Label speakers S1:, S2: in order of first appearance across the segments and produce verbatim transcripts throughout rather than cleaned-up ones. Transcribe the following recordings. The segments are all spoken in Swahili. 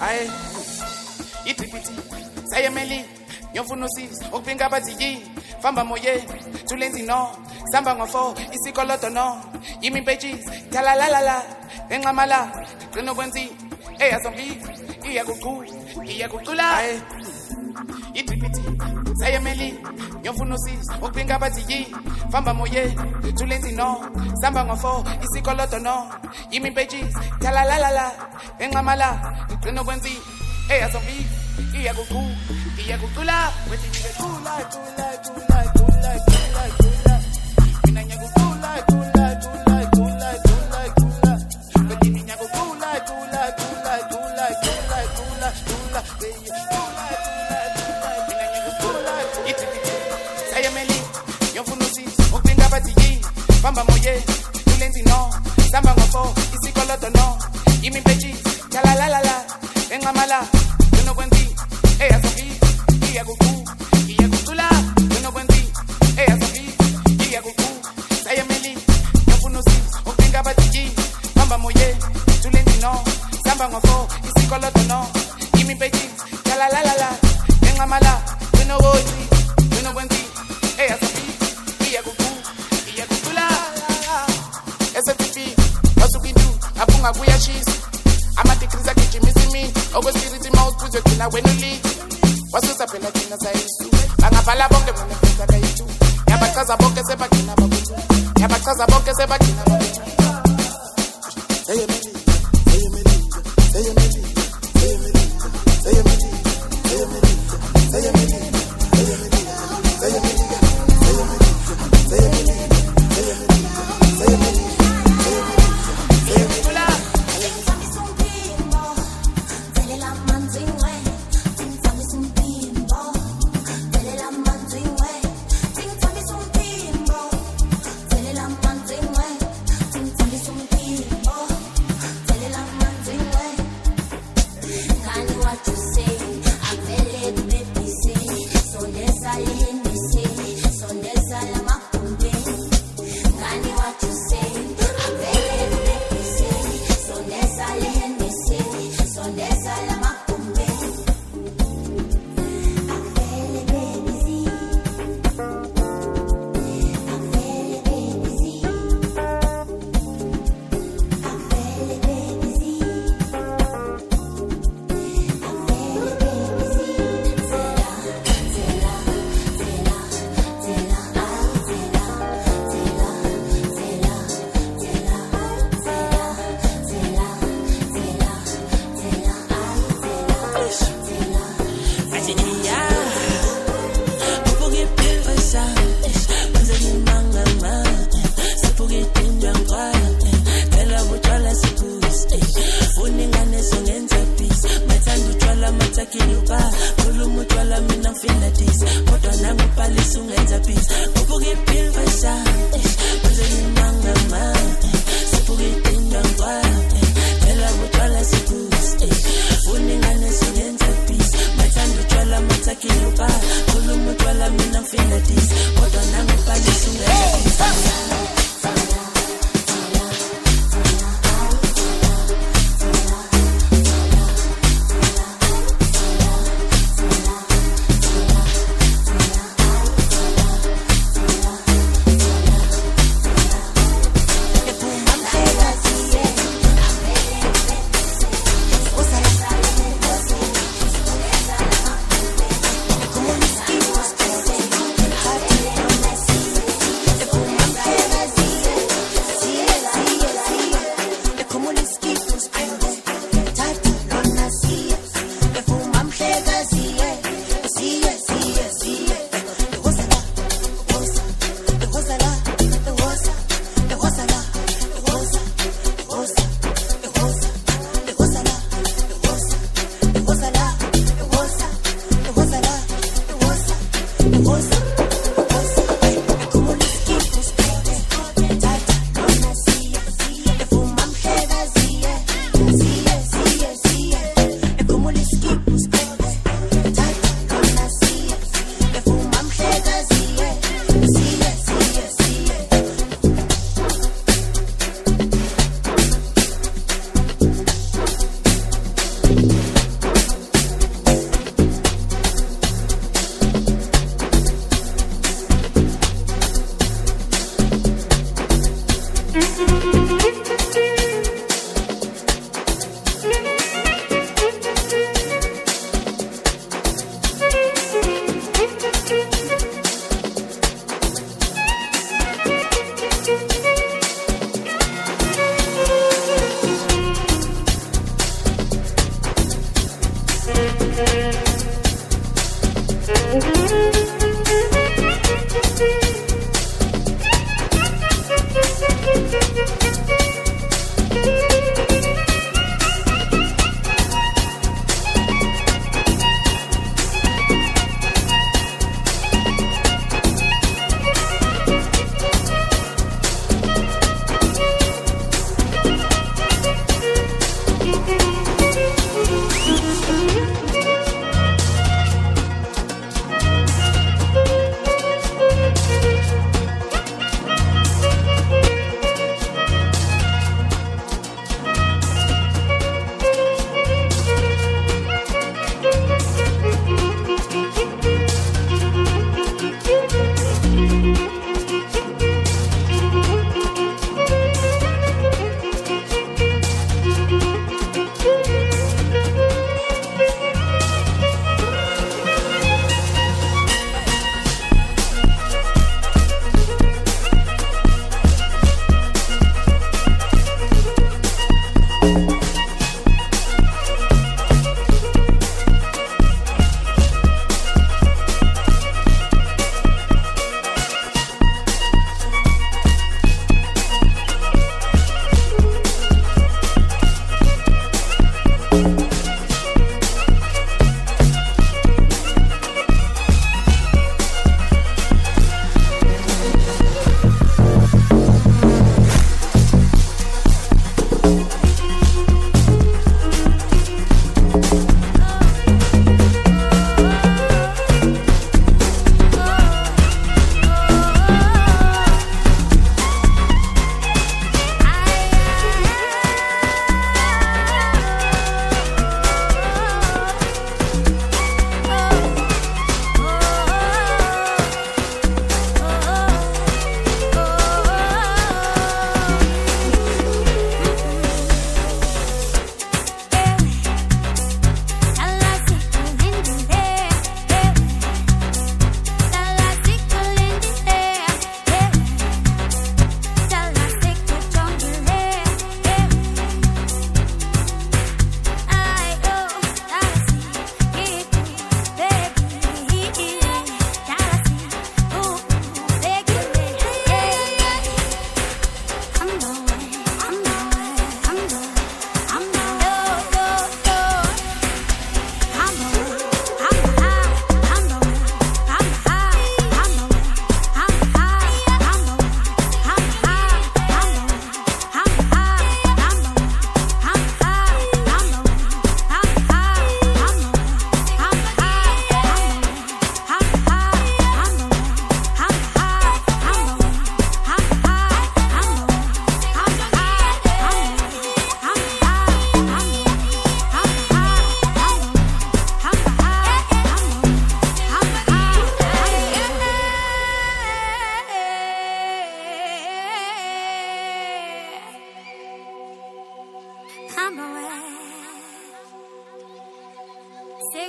S1: Aye, itripiti, sayemeli, yofuna usizo, ukupinga abathi yi, famba moye, tulenzi no, samba ngofo, isikoloto no, yimi pages, talalalala, enqamala, qino kwenzi, eyazombi, iyakuqhu, iyakuqula. Aye, itripiti, sayemeli, yofuna usizo, ukupinga abathi yi, famba moye, tulenzi no, samba ngofo, isikoloto no, yimi pages, talalalala, enqamala, qino kwenzi, eyazombi, iyakuqhu, iyakuqula. Wethi ngikula, kula, kula, kula, kula, kula. Mina ngiyakula, kula, kula, kula, kula, kula. Wethi ngiyakula, kula, kula, kula, kula, kula, kula. Wethi kula, kula, kula. Mina ngiyakula. Itripiti, sayemeli, yofuna usizo, ukupinga abathi yi, famba moye, tulenzi no, samba ngofo, isikoloto no, yimi pages, talalalala, enqamala, qino kwenzi, eyazombi, iyakuqhu, iyakuqula, qino kwenzi, eyazombi, iyakuqhu, sayemeli, yofuna usizo, ukupinga abathi yi, famba moye, tulenzi no, samba ngofo, isikoloto no, yimi pages, talalalala, enqamala, qino kwenzi, qino kwenzi, eyazombi, iyakuqhu, iyakuqula. S F P, wasukindu, apunga kuyashisa, ama-degrees agijimisa imini, okwespirithi mawuphuzwe gcina wena ulide, wasusa phela thina sayisu, bangabhala bonke mina fenza kayitu, yabachaza bonke sebagcina babuthu, yabachaza bonke sebagcina babuthu. Sayemeli, sayemeli, sayemeli, sayemeli, sayemeli, sayemeli, sayemeli, sayemeli, sayemeli, sayemeli, sayemeli, sayemeli, sayemeli.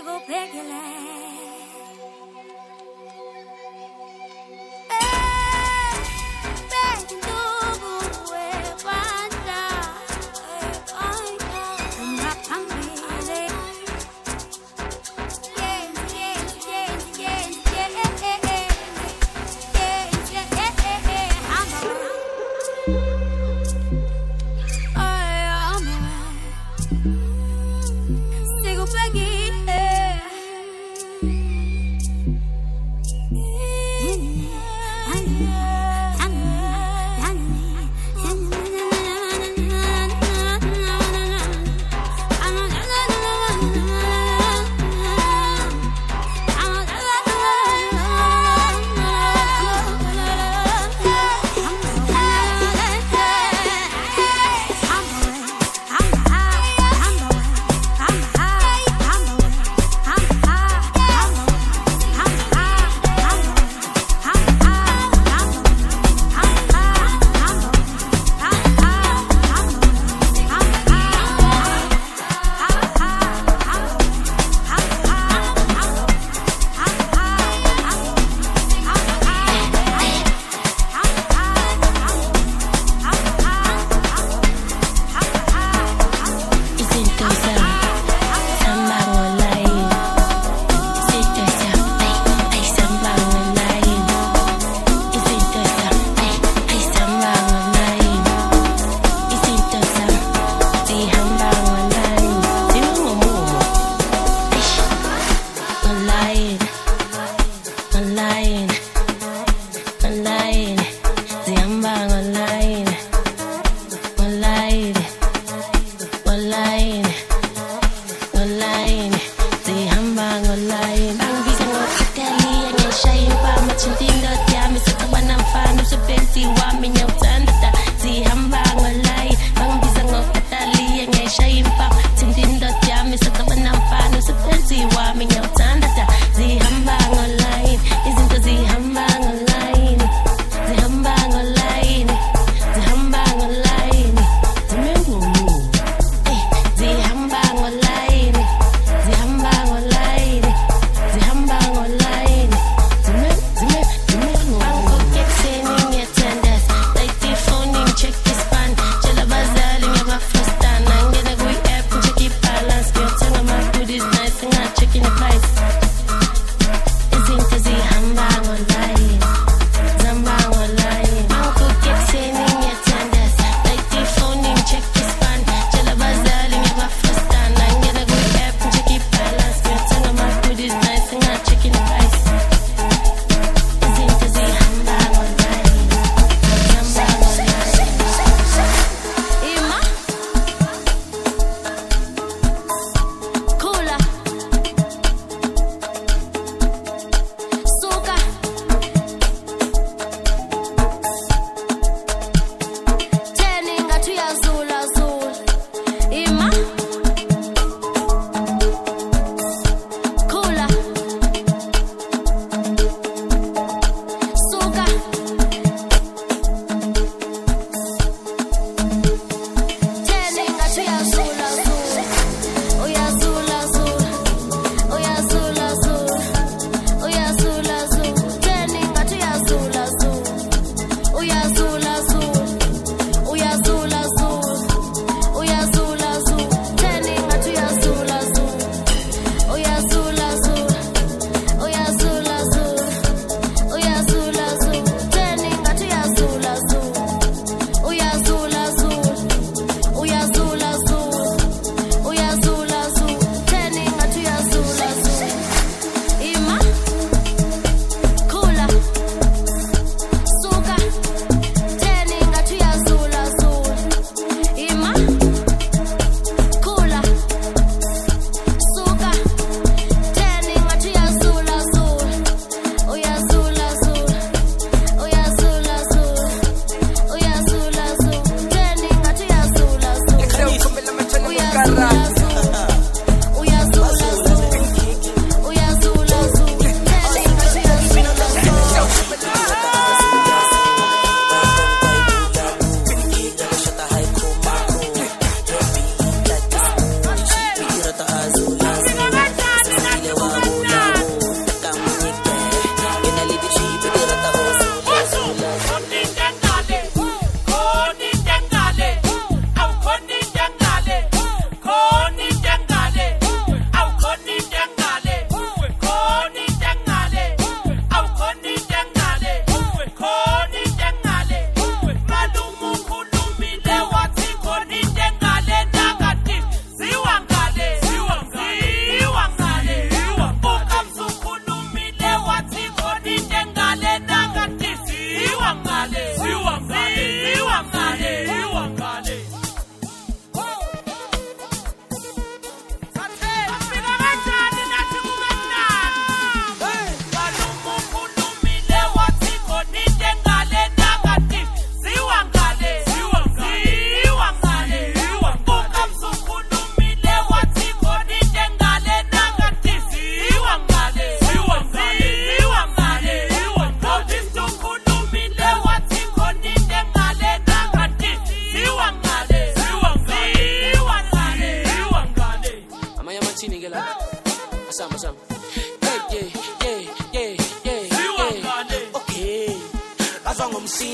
S2: Uyazula zula, uyazula zula,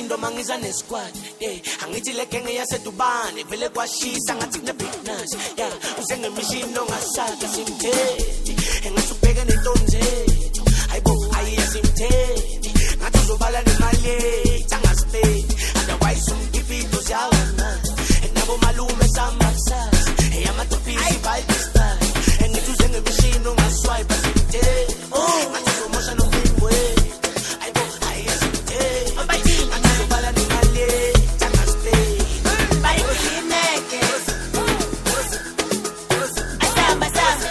S2: ndo mangiza nesquad yeah angithi le gang yasedubane vele kwashisa ngathi ne big nash yeah usenge machine ongasaka simthethi engasubheka nentonze ayibo ayiyasimthethi ngathi uzobala nemali tangastay otherwise ungipito ziyawona nabo malume samaksas eyamatophisi bayistyle engithi usenge machine ongaswipe simthethi ngathi uzomosha nombimwe ayibo ayiyasimthethi ngathi uzobala nemali tangastay bayineke asamba samba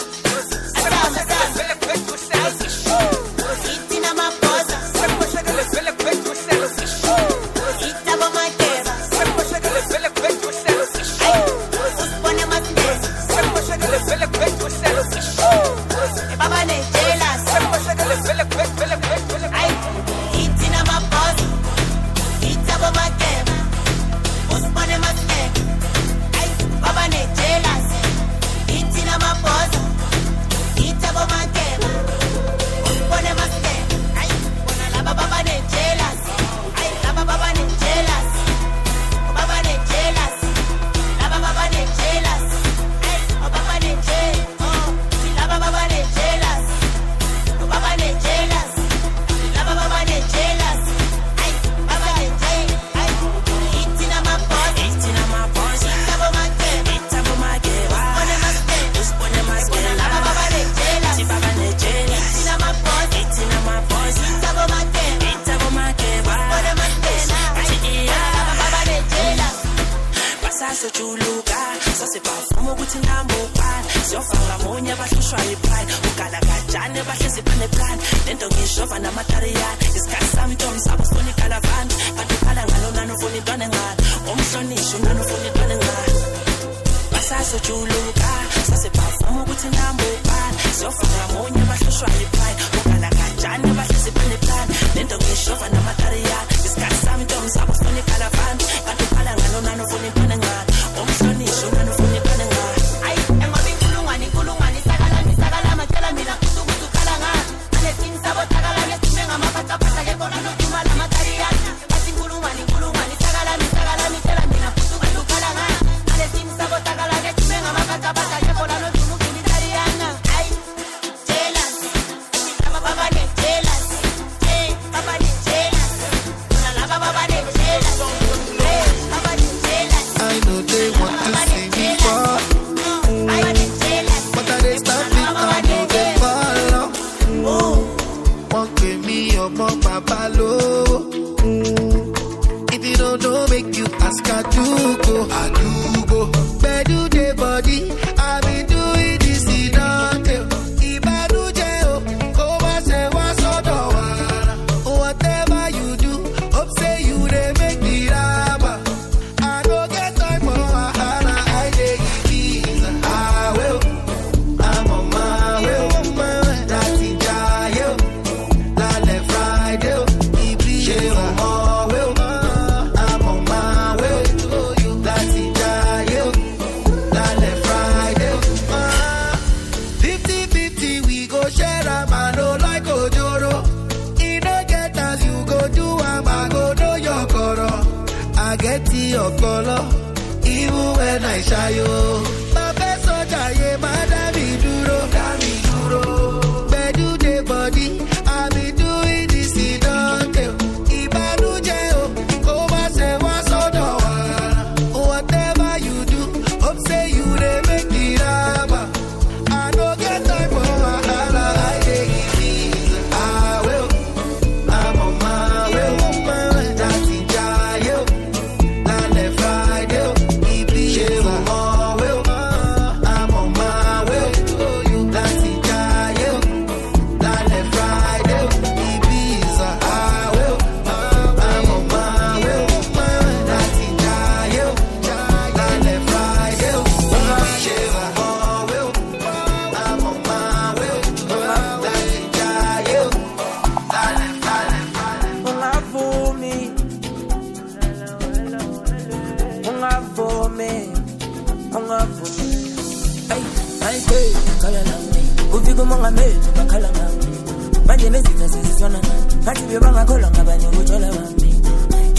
S3: Ufika mongameli bakhala ngami manje nezitha sezizwana ngathi bebangakholwa ngabanye uthola wami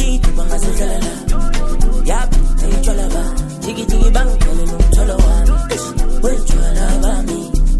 S2: Jiggy, Bangasalala. Yap, hey Cholaba. Jiggy Jiggy Bang, Kalino Cholowan. Well, Cholabami.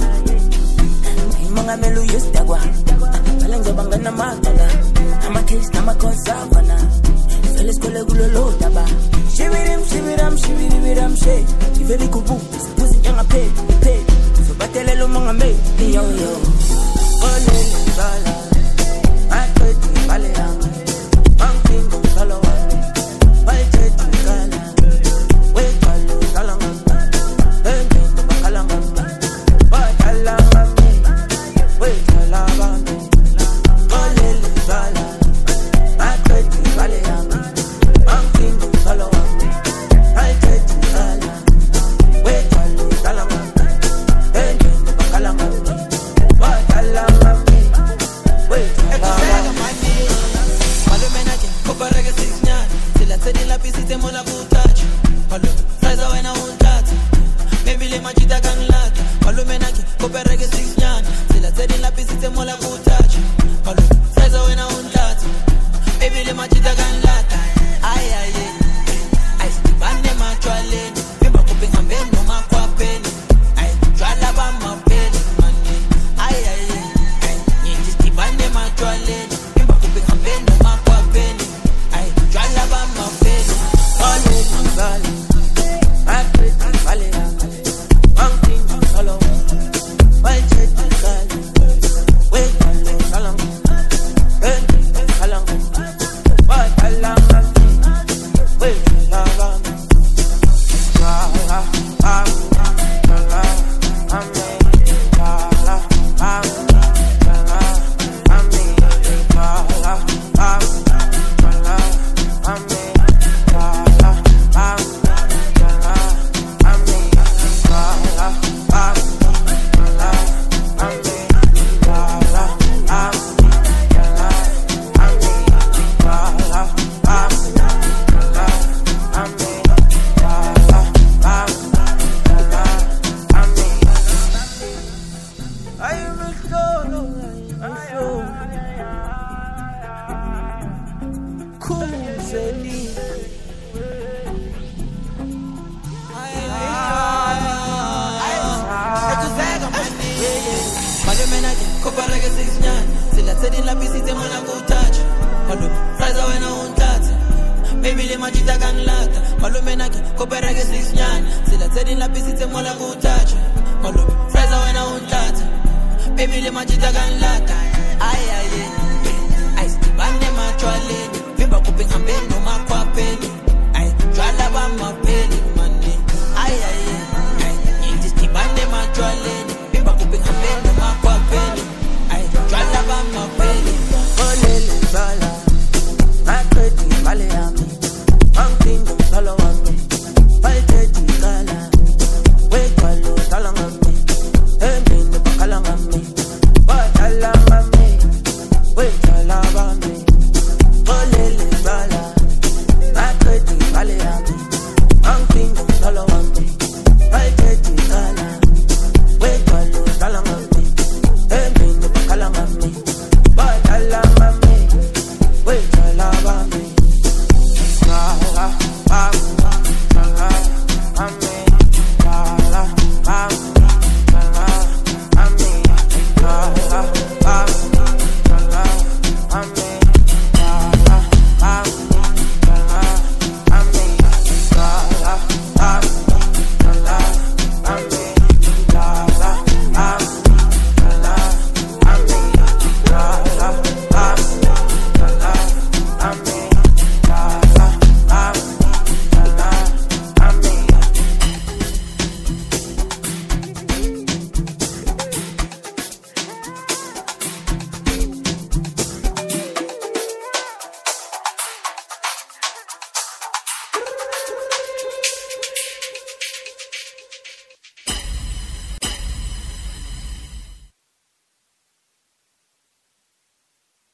S2: Manga Melu used Dagua. Palanza Bangana Mataga. I'm a kiss, I'm a Savana. Fellas Colegulo Daba. Shivirim, Shiviram, Shiviram, Shay. You very good book, pussy young a pay, pay. So Batello Manga May, yo yo. Oh, Lala. I put the Valera. I'm king of Salawa. I take the Gala. Wait, Palo, Salama. And the Bacalama. But Alama. Wait, Alama. Oh, Lala. I put the Valera. I'm king of Salawa. I take the Gala. Wait, Palo, Salama. And the Bacalama. But Alama. Wait,
S3: Vimba kupinga mbendo makwa peni. Ay, jwala ba mapeni man.